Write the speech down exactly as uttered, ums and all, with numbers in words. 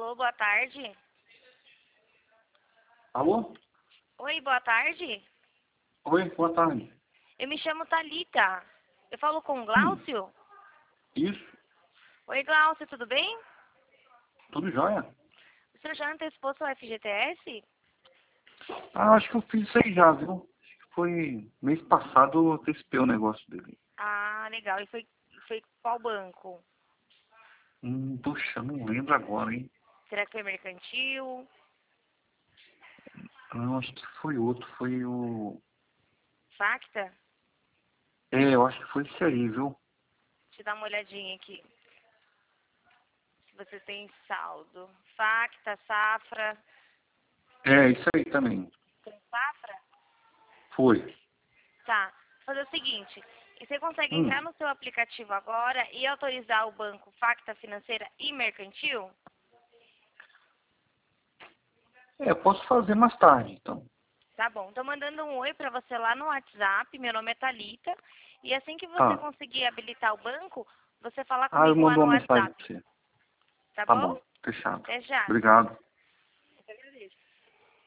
Alô, boa tarde. Alô? Oi, boa tarde. Oi, boa tarde. Eu me chamo Thalita. Eu falo com o Hum, Glaucio? isso, Oi, Glaucio, tudo bem? tudo jóia? O senhor já antecipou seu F G T S? Ah, acho que eu fiz isso aí já, viu? Acho que foi mês passado eu antecipei o negócio dele. Ah, legal. E foi, foi qual banco? Hum, puxa, não lembro agora, hein? Será que foi mercantil? Não, acho que foi outro, foi o... Facta? É, eu acho que foi esse aí, viu? Deixa eu dar uma olhadinha aqui. Se você tem saldo. Facta, Safra. É, isso aí também. Tem Safra? Foi. Tá. Vou fazer o seguinte. E você consegue entrar Hum, no seu aplicativo agora e autorizar o banco Facta Financeira e Mercantil? é, eu posso fazer mais tarde, então. Tá bom. Tô mandando um oi pra você lá no WhatsApp. Meu nome é Thalita. E assim que você Tá. conseguir habilitar o banco, você fala Ah, eu comigo lá mando no uma mensagem WhatsApp. pra você. Tá Tá bom? bom, fechado. Até já. Obrigado.